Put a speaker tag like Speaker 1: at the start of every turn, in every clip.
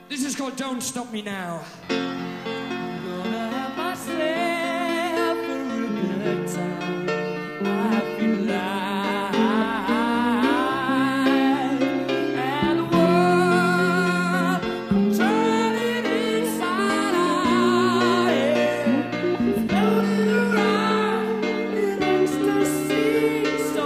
Speaker 1: This is called Don't Stop Me Now.
Speaker 2: Gonna have myself a real good time. I feel alive. And the world, I'm turning inside out. Yeah. Floating around in ecstasy. So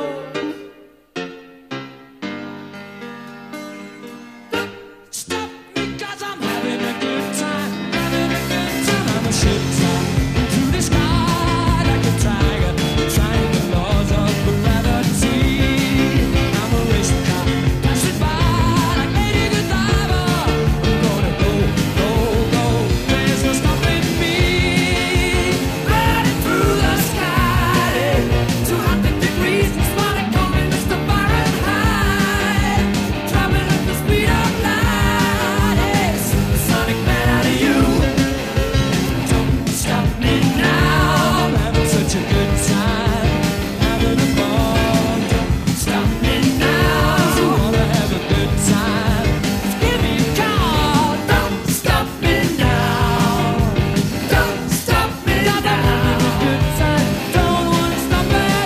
Speaker 1: Stop me 'cause I'm having a good time, having a good time. I'm a ship top into the sky like a tiger, trying the laws of gravity. I'm a race car passing by like Lady Godiva. I'm gonna go, go, go. There's no stopping me. Riding through the sky, 200 degrees. That's why they call me Mr. Fahrenheit. Traveling at the speed of light. Hey, supersonic man out of you. Don't stop me now. I'm having such a good time, having a ball. Don't stop me now. You wanna have a good time? Just give me a call. Don't stop me now. Don't stop me now. I'm having a good time. Don't wanna stop at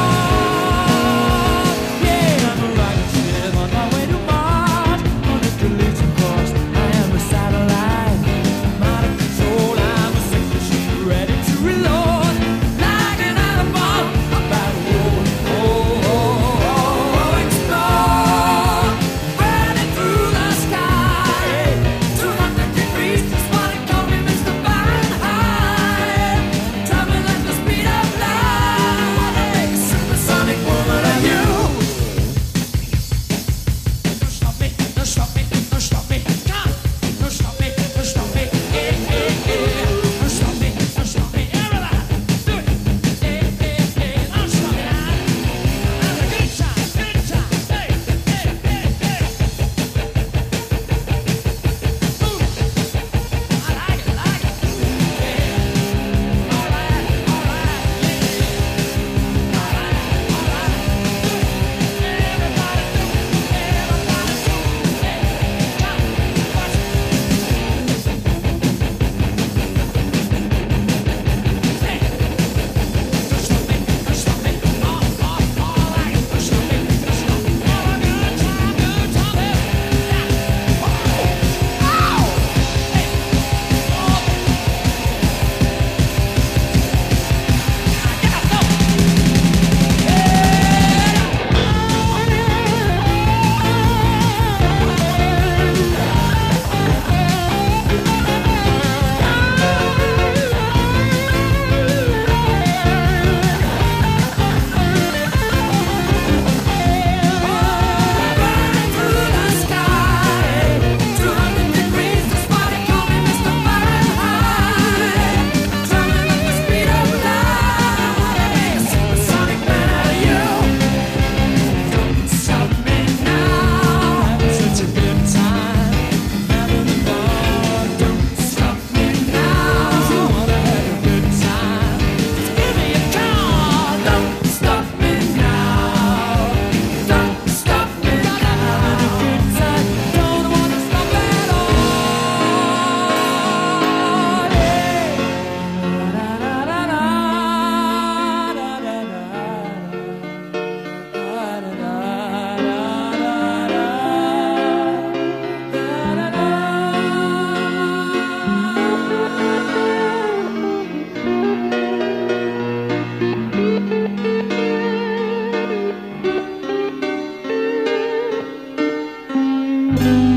Speaker 1: all. Yeah, I'm a rocket ship on my way to Mars. On a collision course, I am a satellite. I'm out of control. I'm a sick machine ready to reload. Like an animal, I'm about to roll. Oh, oh, oh, explode. Burning through the sky. 200 degrees, that's why they call me Mr. Fahrenheit. Traveling at the speed of light. Supersonic woman are you. Don't stop me, don't stop me, don't stop me. Come, don't stop me, don't stop me. Yeah, yeah, yeah. Don't stop me, don't stop me. Everybody, do it. Yeah, yeah, yeah. Don't stop me. Have a good time, good time. Hey, hey, hey, hey. Ooh, I like it, like it. Yeah. All right, all right. Yeah. All right, all right. Do it. Everybody do it. Everybody do it. Hey, come, watch it. Hey, don't stop me, don't stop me. All right. Don't stop me, don't stop me. Have a good time, good time. Hey, yeah. Oh, ow. Hey, oh. I gotta go. Burning through the sky, 200 degrees. That's why they call me Mr. Fahrenheit. Traveling at the speed of light. Supersonic man out of you. Don't stop me now. Having such a good time, having a ball. Don't stop me now. You wanna have a good time? Just give me a call. Don't stop me now. Don't stop me now. Having a good time. Don't wanna stop at all. Yeah.